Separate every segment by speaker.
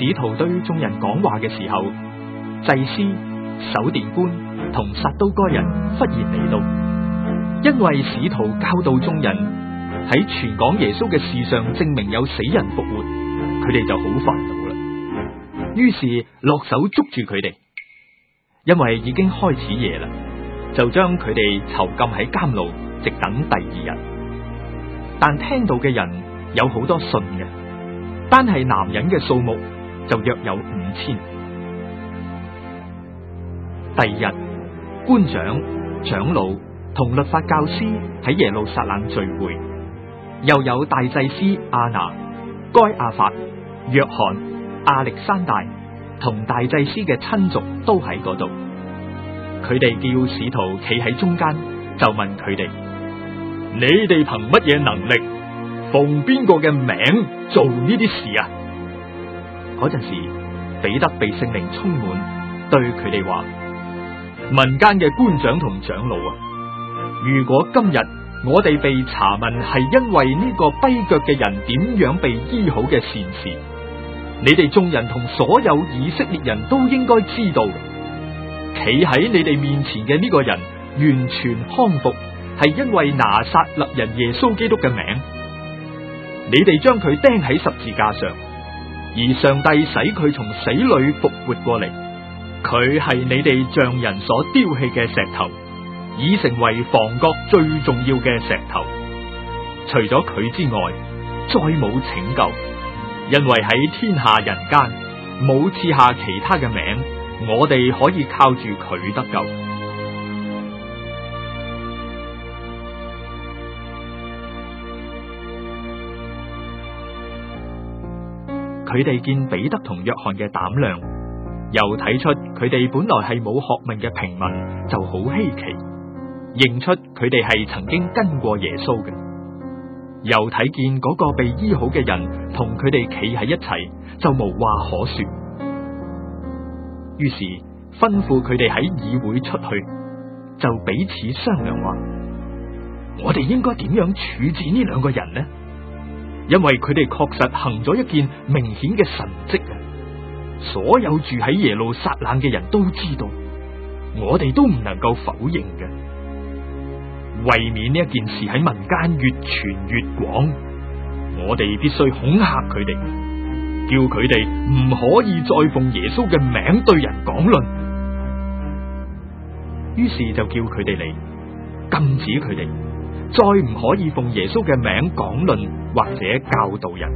Speaker 1: 使徒對眾人講話嘅時候，祭司、守殿官同撒都該人忽然嚟到，因為使徒教導眾人喺傳講耶穌嘅事上證明有死人復活，佢哋就好煩惱啦。於是落手捉住佢哋，因為已經開始夜啦，就將佢哋囚禁喺監牢，直等第二日。但聽到嘅人有好多信嘅，單係男人嘅數目就約有5000。第二日，官長、長老同律法教師喺耶路撒冷聚會，又有大祭司亞拿、該亞法、約翰、亞歷山大同大祭司嘅親族都喺嗰度。佢哋叫使徒企喺中間，就問佢哋：你哋憑乜嘢能力，奉邊個嘅名做呢啲事啊？嗰陣時，彼得被聖靈充滿，對佢哋話：民間嘅官長同長老啊，如果今日我哋被查問係因為呢個跛腳嘅人點樣被醫好嘅善事，你哋眾人同所有以色列人都應該知道，企喺你哋面前嘅呢個人完全康復，係因為拿撒勒人耶穌基督嘅名。你哋將佢釘喺十字架上，而上帝使佢從死裏復活過嚟。佢係你哋匠人所丟棄嘅石頭，已成為房角最重要嘅石頭。除咗佢之外，再冇拯救，因為喺天下人間冇賜下其他嘅名，我哋可以靠住佢得救。佢哋見彼得同約翰嘅膽量，又睇出佢哋本來係冇學問嘅平民，就好稀奇，認出佢哋係曾經跟過耶穌嘅。又睇見嗰個被醫好嘅人同佢哋企喺一齊，就無話可說。於是吩咐佢哋喺議會出去，就彼此商量話：我哋應該點樣處置呢兩個人呢？因為佢哋確實行咗一件明顯嘅神蹟啊！所有住喺耶路撒冷嘅人都知道，我哋都唔能夠否認嘅。為免呢一件事喺民間越傳越廣，我哋必須恐嚇佢哋，叫佢哋唔可以再奉耶穌嘅名對人講論。於是就叫佢哋嚟，禁止佢哋再唔可以奉耶穌嘅名講論或者教導人。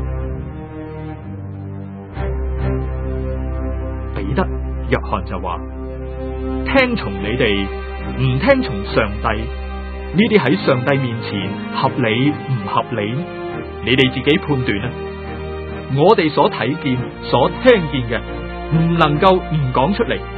Speaker 1: 彼得、約翰就話：聽從你哋，唔聽從上帝，呢啲喺上帝面前合理唔合理？你哋自己判斷啦。我哋所睇見、所聽見嘅，唔能夠唔講出嚟。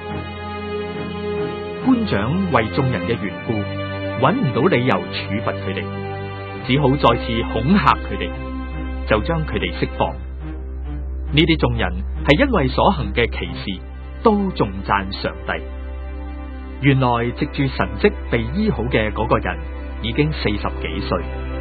Speaker 1: 官長為眾人嘅緣故，揾唔到理由處罰佢哋，只好再次恐嚇佢哋，就將佢哋釋放。呢啲眾人係因為所行嘅奇事，都頌讚上帝。原來藉住神蹟被醫好嘅嗰個人，已經40幾歲。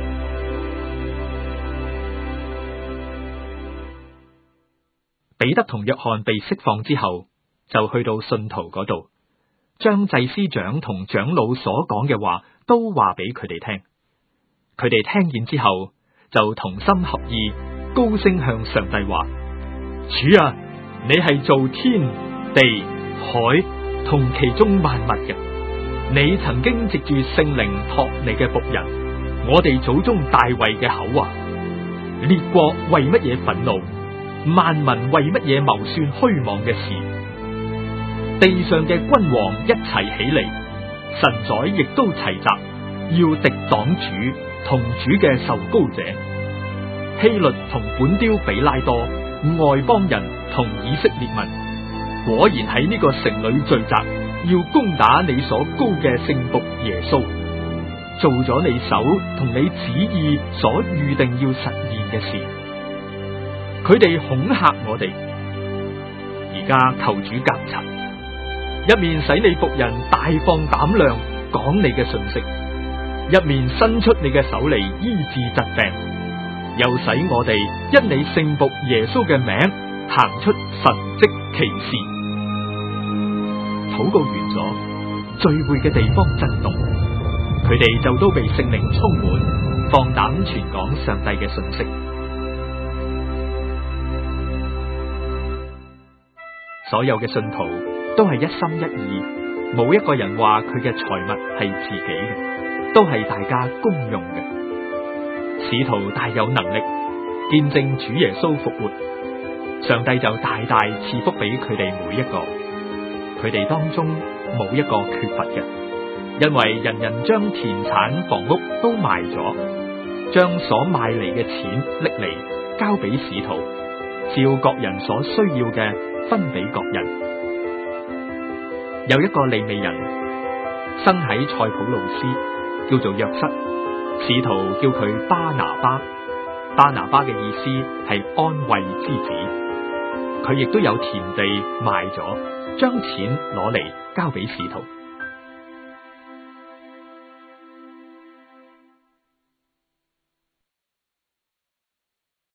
Speaker 1: 彼得同約翰被釋放之後，就去到信徒嗰度，將祭司長同長老所講嘅話都話俾佢哋聽。佢哋聽見之後，就同心合意，高聲向上帝話：主啊，你係造天地海同其中萬物嘅，你曾經藉住聖靈託你嘅僕人，我哋祖宗大衛嘅口話：列國為乜嘢憤怒？萬民為乜嘢謀算虛妄嘅事？地上嘅君王一齊起嚟，臣宰亦都齊集，要敵擋主同主嘅受膏者。希律同本丟比拉多，外邦人同以色列民，果然喺呢個城裏聚集，要攻打你所膏嘅聖僕耶穌，做咗你手同你旨意所預定要實現嘅事。佢哋恐嚇我哋，而家求主監察，一面使你僕人大放膽量講你嘅信息，一面伸出你嘅手嚟醫治疾病，又使我哋因你聖僕耶穌嘅名行出神蹟奇事。禱告完咗，聚會嘅地方震動，佢哋就都被聖靈充滿，放膽傳講上帝嘅信息。所有嘅信徒都係一心一意，冇一個人話佢嘅財物係自己嘅，都係大家公用嘅。使徒大有能力見證主耶穌復活，上帝就大大賜福俾佢哋每一個，佢哋當中冇一個缺乏嘅，因為人人將田產房屋都賣咗，將所買嚟嘅錢拎嚟交俾使徒，照各人所需要嘅分俾各人。有一個利未人生喺塞浦路斯，叫做約瑟，使徒叫佢巴拿巴。巴拿巴嘅意思係安慰之子。佢亦都有田地賣咗，將錢攞嚟交俾使徒。